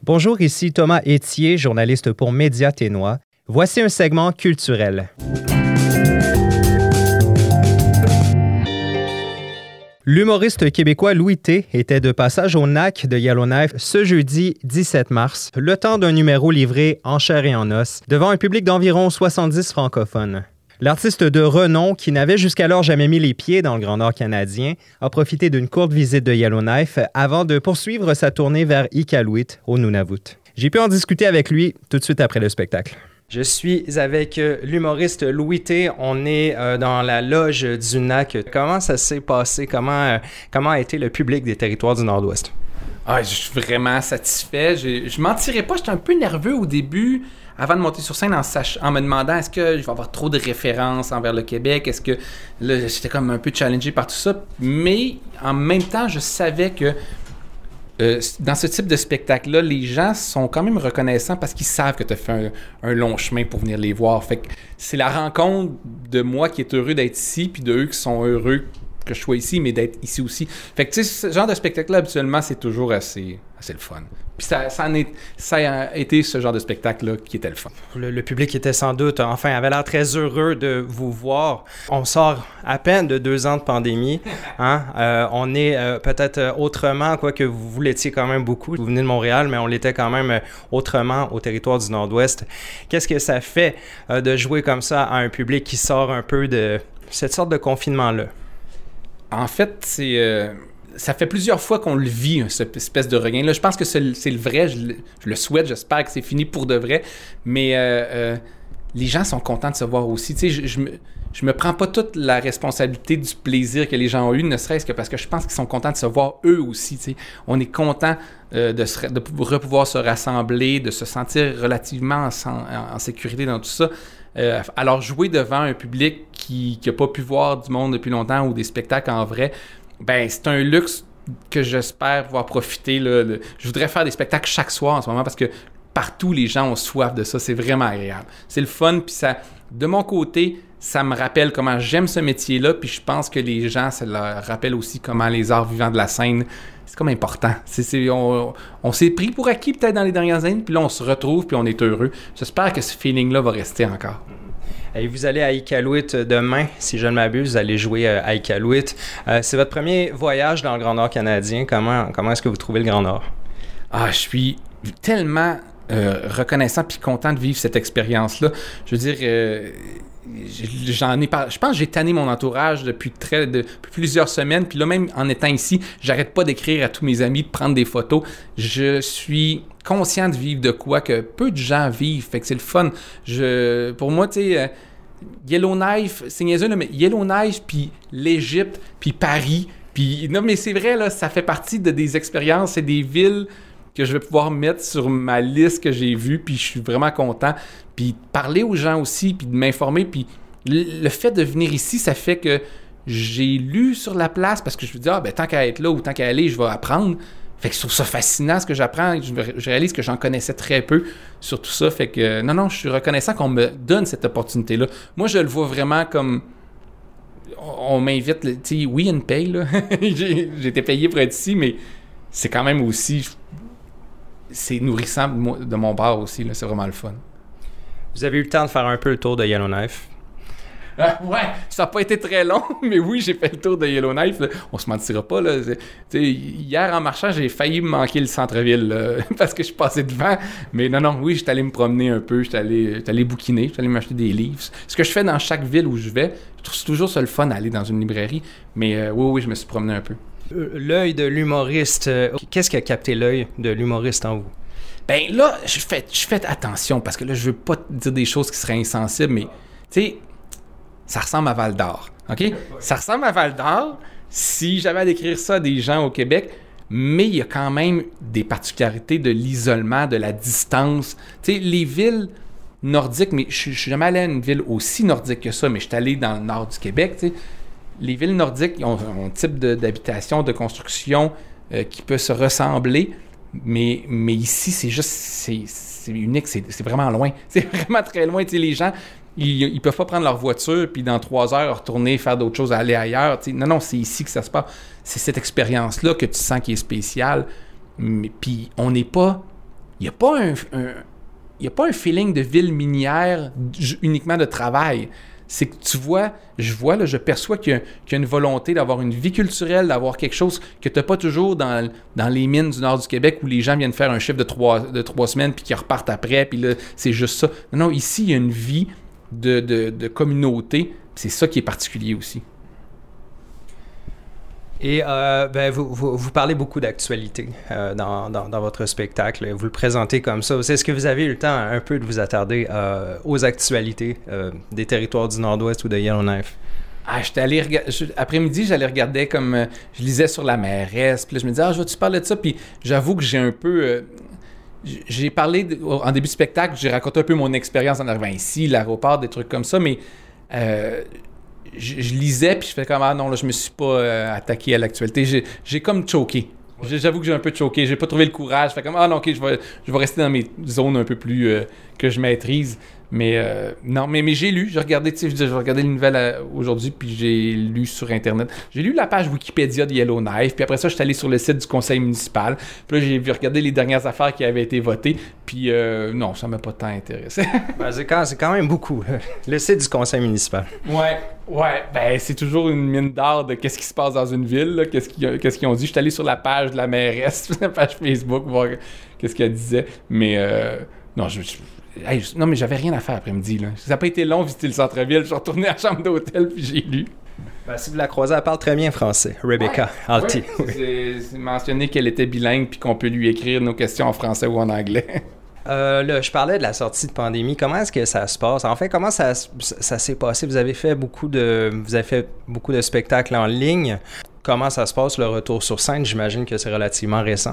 Bonjour, ici Thomas Etier, journaliste pour Média Ténois. Voici un segment culturel. L'humoriste québécois Louis T était de passage au NAC de Yellowknife ce jeudi 17 mars, le temps d'un numéro livré en chair et en os, devant un public d'environ 70 francophones. L'artiste de renom, qui n'avait jusqu'alors jamais mis les pieds dans le Grand Nord canadien, a profité d'une courte visite de Yellowknife avant de poursuivre sa tournée vers Iqaluit, au Nunavut. J'ai pu en discuter avec lui tout de suite après le spectacle. Je suis avec l'humoriste Louis T. On est dans la loge du NAC. Comment ça s'est passé? Comment a été le public des territoires du Nord-Ouest? Je suis vraiment satisfait. Je mentirais pas, j'étais un peu nerveux au début, avant de monter sur scène, en me demandant est-ce que je vais avoir trop de références envers le Québec? Est-ce que là, j'étais comme un peu challengé par tout ça? Mais en même temps, je savais que dans ce type de spectacle-là, les gens sont quand même reconnaissants parce qu'ils savent que tu as fait un long chemin pour venir les voir. Fait que c'est la rencontre de moi qui est heureux d'être ici, puis de eux qui sont heureux que je sois ici, mais d'être ici aussi. Fait que tu sais, ce genre de spectacle-là, habituellement, c'est toujours assez le fun. Puis ça a été ce genre de spectacle-là qui était le fun. Le public était sans doute, avait l'air très heureux de vous voir. On sort à peine de 2 ans de pandémie. On est peut-être autrement, quoique vous l'étiez quand même beaucoup. Vous venez de Montréal, mais on l'était quand même autrement au territoire du Nord-Ouest. Qu'est-ce que ça fait de jouer comme ça à un public qui sort un peu de cette sorte de confinement-là? En fait, ça fait plusieurs fois qu'on le vit, cette espèce de regain-là. Je pense que c'est le vrai, je le souhaite, j'espère que c'est fini pour de vrai, mais les gens sont contents de se voir aussi. Tu sais, je me prends pas toute la responsabilité du plaisir que les gens ont eu, ne serait-ce que parce que je pense qu'ils sont contents de se voir eux aussi. Tu sais. On est content de pouvoir se rassembler, de se sentir relativement en sécurité dans tout ça. Alors jouer devant un public qui n'a pas pu voir du monde depuis longtemps ou des spectacles en vrai, ben c'est un luxe que j'espère pouvoir profiter. Je voudrais faire des spectacles chaque soir en ce moment parce que partout les gens ont soif de ça. C'est vraiment agréable. C'est le fun, puis ça, de mon côté, ça me rappelle comment j'aime ce métier-là, puis je pense que les gens, ça leur rappelle aussi comment les arts vivants de la scène, c'est comme important. On s'est pris pour acquis peut-être dans les dernières années, puis là on se retrouve, puis on est heureux. J'espère que ce feeling-là va rester encore. Et vous allez à Iqaluit demain, si je ne m'abuse, vous allez jouer à Iqaluit. C'est votre premier voyage dans le Grand Nord canadien. Comment est-ce que vous trouvez le Grand Nord? Je suis tellement reconnaissant puis content de vivre cette expérience-là. Je veux dire, je pense que j'ai tanné mon entourage depuis plusieurs semaines, puis là même en étant ici, j'arrête pas d'écrire à tous mes amis, de prendre des photos. Je suis conscient de vivre de quoi que peu de gens vivent, fait que c'est le fun. Pour moi, tu sais, Yellowknife, c'est niaiseux, là, mais Yellowknife, puis l'Égypte, puis Paris, puis non mais c'est vrai, là, ça fait partie des expériences et des villes que je vais pouvoir mettre sur ma liste que j'ai vue, puis je suis vraiment content. Puis de parler aux gens aussi, puis de m'informer, puis le fait de venir ici, ça fait que j'ai lu sur la place, parce que je me dis, tant qu'à être là ou tant qu'à aller, je vais apprendre. Fait que je trouve ça fascinant ce que j'apprends, je réalise que j'en connaissais très peu sur tout ça, fait que non, je suis reconnaissant qu'on me donne cette opportunité-là. Moi, je le vois vraiment comme... On m'invite, tu sais, oui, il y a une paye, là. J'ai été payé pour être ici, mais c'est quand même aussi... C'est nourrissant de mon bar aussi, là, c'est vraiment le fun. Vous avez eu le temps de faire un peu le tour de Yellowknife? Ouais, ça n'a pas été très long, mais oui, j'ai fait le tour de Yellowknife. Là. On se mentira pas. Là. Hier, en marchant, j'ai failli me manquer le centre-ville là, parce que je suis passé devant. Mais non, oui, j'étais allé me promener un peu, j'étais allé bouquiner, j'étais allé m'acheter des livres. Ce que je fais dans chaque ville où je vais, je trouve toujours ça le fun d'aller dans une librairie. Mais oui, je me suis promené un peu. L'œil de l'humoriste, qu'est-ce qui a capté l'œil de l'humoriste en vous? Ben là, je fais attention parce que là, je veux pas dire des choses qui seraient insensibles, mais tu sais, ça ressemble à Val-d'Or, OK? Ça ressemble à Val-d'Or si j'avais à décrire ça à des gens au Québec, mais il y a quand même des particularités de l'isolement, de la distance. Tu sais, les villes nordiques, mais je suis jamais allé à une ville aussi nordique que ça, mais je suis allé dans le nord du Québec, tu sais. Les villes nordiques ont un type d'habitation, de construction qui peut se ressembler, mais ici, c'est unique, c'est vraiment loin. C'est vraiment très loin. Tu sais, les gens, ils peuvent pas prendre leur voiture puis dans 3 heures retourner faire d'autres choses, aller ailleurs. Tu sais. Non, c'est ici que ça se passe. C'est cette expérience-là que tu sens qui est spéciale. Puis on n'est pas il n'y a pas il n'y a pas un feeling de ville minière uniquement de travail. C'est que je perçois qu'il y a une volonté d'avoir une vie culturelle, d'avoir quelque chose que tu n'as pas toujours dans les mines du nord du Québec où les gens viennent faire un chiffre de 3 semaines puis qu'ils repartent après, puis là, c'est juste ça. Non, ici, il y a une vie de communauté. C'est ça qui est particulier aussi. Et vous parlez beaucoup d'actualité dans votre spectacle. Vous le présentez comme ça. Est-ce que vous avez eu le temps un peu de vous attarder aux actualités des territoires du Nord-Ouest ou de Yellowknife? J'étais allé après-midi, j'allais regarder comme je lisais sur la mairesse, puis là, je me disais, je vais-tu parler de ça? Puis j'avoue que j'ai un peu... j'ai parlé, en début de spectacle, j'ai raconté un peu mon expérience en arrivant ici, l'aéroport, des trucs comme ça, mais... je lisais, puis je fais comme, non, là, je me suis pas attaqué à l'actualité. J'ai comme choqué. Ouais. J'avoue que j'ai un peu choqué. J'ai pas trouvé le courage. Je fais comme, non, OK, je vais rester dans mes zones un peu plus que je maîtrise. Mais non, mais j'ai lu. J'ai regardé, tu sais, je regardais les nouvelles aujourd'hui, puis j'ai lu sur Internet. J'ai lu la page Wikipédia de Yellowknife, puis après ça, je suis allé sur le site du conseil municipal. Puis là, j'ai regardé les dernières affaires qui avaient été votées, puis non, ça m'a pas tant intéressé. C'est quand même beaucoup, le site du conseil municipal. Ouais, ben c'est toujours une mine d'or de qu'est-ce qui se passe dans une ville, là, qu'est-ce qu'ils ont dit. Je suis allé sur la page de la mairesse, la page Facebook, voir qu'est-ce qu'elle disait, mais non, non, mais j'avais rien à faire après-midi. Là. Ça n'a pas été long visiter le centre-ville. Je suis retourné à la chambre d'hôtel puis j'ai lu. Si vous la croisez, elle parle très bien français. Rebecca Alty. C'est mentionné qu'elle était bilingue puis qu'on peut lui écrire nos questions en français ou en anglais. Là, je parlais de la sortie de pandémie. Comment est-ce que ça se passe? En fait, comment ça s'est passé? Vous avez fait beaucoup de spectacles en ligne. Comment ça se passe, le retour sur scène? J'imagine que c'est relativement récent.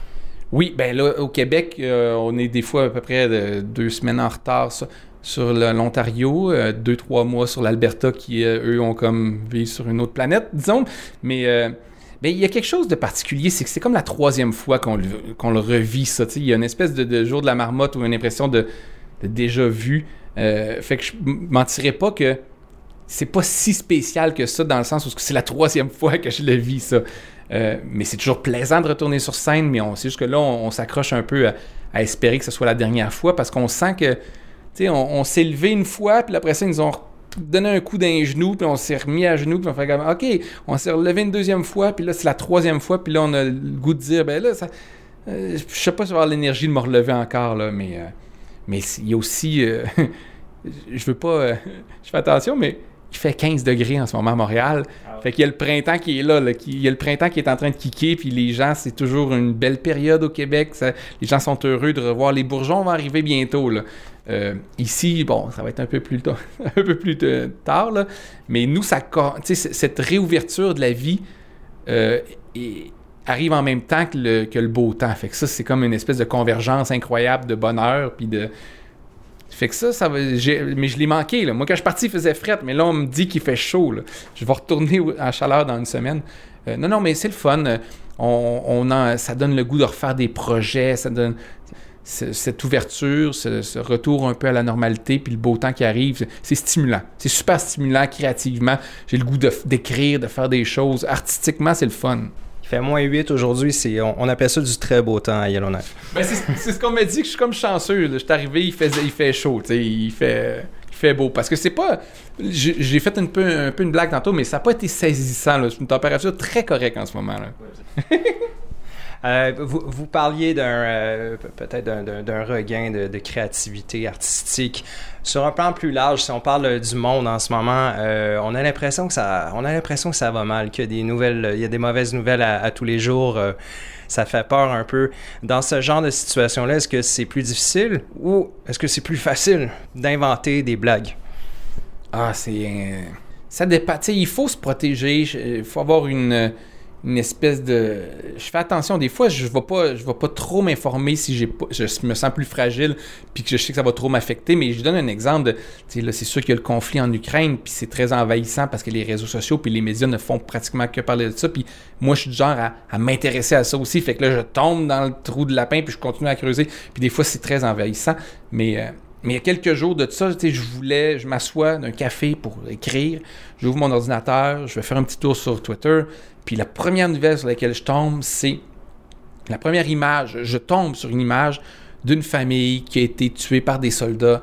Oui, ben là, au Québec, on est des fois à peu près 2 semaines en retard sur l'Ontario, 2-3 mois sur l'Alberta qui, eux, ont comme vivent sur une autre planète, disons. Mais il y a quelque chose de particulier, c'est que c'est comme la 3e fois qu'on le revit, ça. Il y a une espèce de jour de la marmotte ou une impression de déjà vu. Fait que je mentirais pas que c'est pas si spécial que ça, dans le sens où c'est la 3e fois que je le vis, ça. Mais c'est toujours plaisant de retourner sur scène, mais c'est juste que là, on s'accroche un peu à espérer que ce soit la dernière fois, parce qu'on sent que, tu sais, on s'est levé une fois, puis après ça, ils nous ont donné un coup d'un genou, puis on s'est remis à genoux, puis on fait comme, OK, on s'est relevé une 2e fois, puis là, c'est la 3e fois, puis là, on a le goût de dire, ben là, ça, je sais pas si je vais avoir l'énergie de me relever encore, là, mais il y a aussi, je veux pas, je fais attention, mais il fait 15 degrés en ce moment à Montréal. Fait qu'il y a le printemps qui est là, il y a le printemps qui est en train de kicker, puis les gens, c'est toujours une belle période au Québec. Les gens sont heureux de revoir. Les bourgeons vont arriver bientôt, là. Ici, bon, ça va être un peu plus tard, là. Mais nous, cette réouverture de la vie arrive en même temps que le beau temps. Fait que ça, c'est comme une espèce de convergence incroyable de bonheur, puis de... Fait que ça va... mais je l'ai manqué, là. Moi, quand je suis parti, il faisait fret, mais là, on me dit qu'il fait chaud, là. Je vais retourner à chaleur dans une semaine. Non, mais c'est le fun. Ça donne le goût de refaire des projets, ça donne cette ouverture, ce retour un peu à la normalité, puis le beau temps qui arrive. C'est stimulant. C'est super stimulant, créativement. J'ai le goût d'écrire, de faire des choses. Artistiquement, c'est le fun. Il fait -8 aujourd'hui, on appelle ça du très beau temps à Yellowknife. Ben c'est ce qu'on m'a dit, que je suis comme chanceux. Là. Je suis arrivé, il fait chaud, il fait beau. Parce que c'est pas... J'ai fait un peu une blague tantôt, mais ça n'a pas été saisissant. Là. C'est une température très correcte en ce moment. Là. Vous parliez peut-être d'un regain de créativité artistique. Sur un plan plus large, si on parle du monde en ce moment, on a l'impression que ça va mal, qu'il y a des mauvaises nouvelles à tous les jours. Ça fait peur un peu. Dans ce genre de situation-là, est-ce que c'est plus difficile ou est-ce que c'est plus facile d'inventer des blagues? Ça dépend. Tu sais, il faut se protéger. Il faut avoir une espèce de... Je fais attention. Des fois, je vais pas trop m'informer si je me sens plus fragile puis que je sais que ça va trop m'affecter. Mais je donne un exemple de... Tu sais, là, c'est sûr qu'il y a le conflit en Ukraine puis c'est très envahissant parce que les réseaux sociaux puis les médias ne font pratiquement que parler de ça. Puis moi, je suis du genre à m'intéresser à ça aussi. Fait que là, je tombe dans le trou de lapin puis je continue à creuser. Puis des fois, c'est très envahissant. Mais il y a quelques jours de ça, tu sais, je m'assois d'un café pour écrire. J'ouvre mon ordinateur. Je vais faire un petit tour sur Twitter. Puis la première nouvelle sur laquelle je tombe, c'est la première image. Je tombe sur une image d'une famille qui a été tuée par des soldats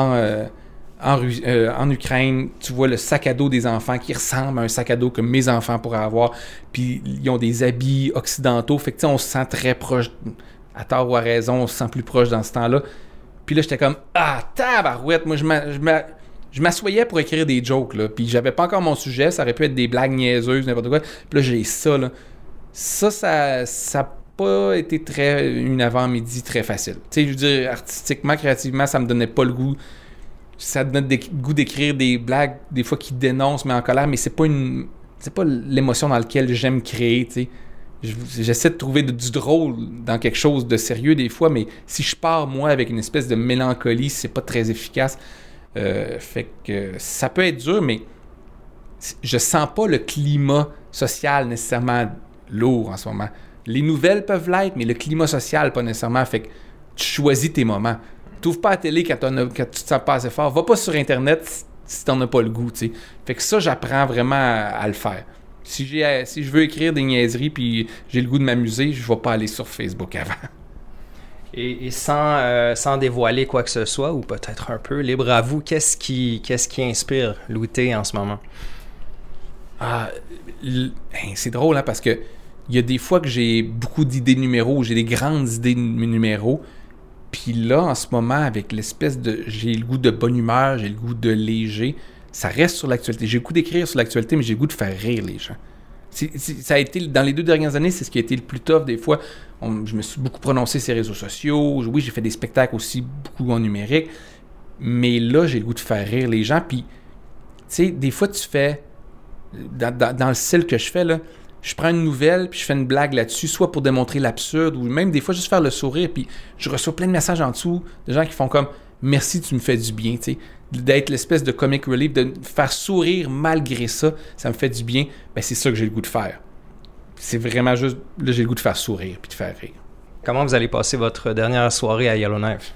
en Ukraine. Tu vois le sac à dos des enfants qui ressemble à un sac à dos que mes enfants pourraient avoir. Puis ils ont des habits occidentaux. Fait que tu sais, on se sent très proche, à tort ou à raison, on se sent plus proche dans ce temps-là. Puis là, j'étais comme « Ah, tabarouette! » Moi, je m'assoyais pour écrire des jokes, là. Puis j'avais pas encore mon sujet. Ça aurait pu être des blagues niaiseuses, n'importe quoi. Puis là, j'ai ça, là. Ça n'a pas été une avant-midi très facile. Tu sais, je veux dire, artistiquement, créativement, ça me donnait pas le goût. Ça me donne le goût d'écrire des blagues, des fois qui dénoncent, mais en colère, mais c'est pas l'émotion dans laquelle j'aime créer, tu sais. J'essaie de trouver du drôle dans quelque chose de sérieux des fois, mais si je pars, moi, avec une espèce de mélancolie, c'est pas très efficace. Fait que ça peut être dur, mais je sens pas le climat social nécessairement lourd en ce moment. Les nouvelles peuvent l'être, mais le climat social, pas nécessairement. Fait que tu choisis tes moments. T'ouvres pas la télé quand tu te sens pas assez fort. Va pas sur Internet si t'en as pas le goût, tu sais. Fait que ça, j'apprends vraiment à le faire. Si je veux écrire des niaiseries puis j'ai le goût de m'amuser, je vais pas aller sur Facebook avant. Et sans dévoiler quoi que ce soit, ou peut-être un peu, libre à vous, qu'est-ce qui inspire Louis T en ce moment? C'est drôle, hein, parce que il y a des fois que j'ai beaucoup d'idées de numéros, j'ai des grandes idées de numéros. Puis là, en ce moment, avec l'espèce de... J'ai le goût de bonne humeur, j'ai le goût de léger. Ça reste sur l'actualité. J'ai le goût d'écrire sur l'actualité, mais j'ai le goût de faire rire les gens. Ça a été, dans les 2 dernières années, c'est ce qui a été le plus tough. Des fois, je me suis beaucoup prononcé sur les réseaux sociaux. Oui, j'ai fait des spectacles aussi, beaucoup en numérique. Mais là, j'ai le goût de faire rire les gens. Puis, tu sais, des fois, tu fais... Dans le style que je fais, là, je prends une nouvelle, puis je fais une blague là-dessus, soit pour démontrer l'absurde, ou même des fois juste faire le sourire, puis je reçois plein de messages en dessous, de gens qui font comme « Merci, tu me fais du bien », tu sais, d'être l'espèce de comic relief, de faire sourire malgré ça, ça me fait du bien, ben c'est ça que j'ai le goût de faire. C'est vraiment juste, là j'ai le goût de faire sourire, puis de faire rire. Comment vous allez passer votre dernière soirée à Yellowknife?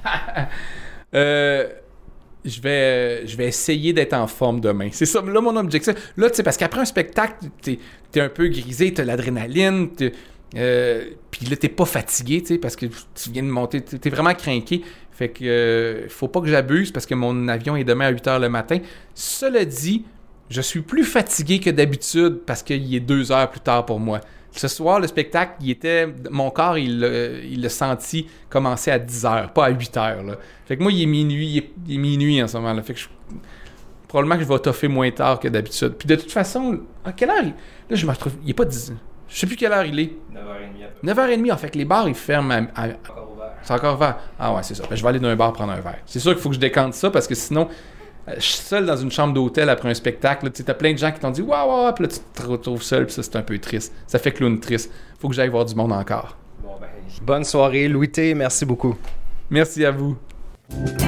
Je vais essayer d'être en forme demain. C'est ça, là, mon objectif. Là, tu sais, parce qu'après un spectacle, t'es un peu grisé, t'as l'adrénaline, puis là, t'es pas fatigué, tu sais, parce que tu viens de monter, t'es vraiment craqué. Fait que faut pas que j'abuse, parce que mon avion est demain à 8h le matin. Cela dit, je suis plus fatigué que d'habitude, parce qu'il est 2 heures plus tard pour moi. Ce soir, le spectacle, mon corps, il l'a senti commencer à 10h, pas à 8h. Là. Fait que moi, il est minuit en ce moment. Là. Fait que probablement que je vais toffer moins tard que d'habitude. Puis de toute façon, à quelle heure? Là, je me retrouve. Il est pas 10. Je sais plus quelle heure il est. 9h30. 9h30, en fait que les bars, ils ferment encore ouvert. C'est encore ouvert. Ah ouais, c'est ça. Ben, je vais aller dans un bar prendre un verre. C'est sûr qu'il faut que je décante ça parce que sinon... Je suis seul dans une chambre d'hôtel après un spectacle. Tu as plein de gens qui t'ont dit « Waouh! » Puis là, tu te retrouves seul, puis ça, c'est un peu triste. Ça fait clown triste. Faut que j'aille voir du monde encore. Bonne soirée, Louis T. Merci beaucoup. Merci à vous.